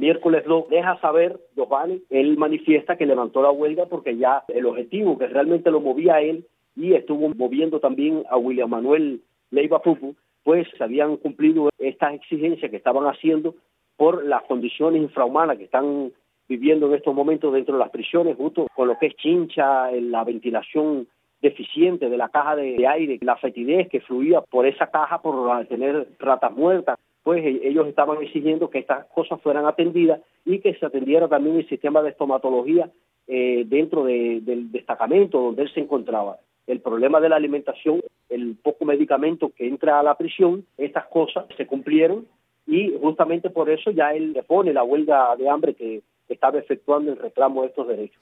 miércoles lo deja saber Giovanni. Él manifiesta que levantó la huelga porque ya el objetivo que realmente lo movía a él y estuvo moviendo también a William Manuel Leiva Pupu, pues se habían cumplido estas exigencias que estaban haciendo por las condiciones infrahumanas que están viviendo en estos momentos dentro de las prisiones, justo con lo que es chincha, la ventilación deficiente de la caja de aire, la fetidez que fluía por esa caja por tener ratas muertas. Pues ellos estaban exigiendo que estas cosas fueran atendidas y que se atendiera también el sistema de estomatología dentro del destacamento donde él se encontraba. El problema de la alimentación, el poco medicamento que entra a la prisión, estas cosas se cumplieron y justamente por eso ya él le pone la huelga de hambre que estaba efectuando el reclamo de estos derechos.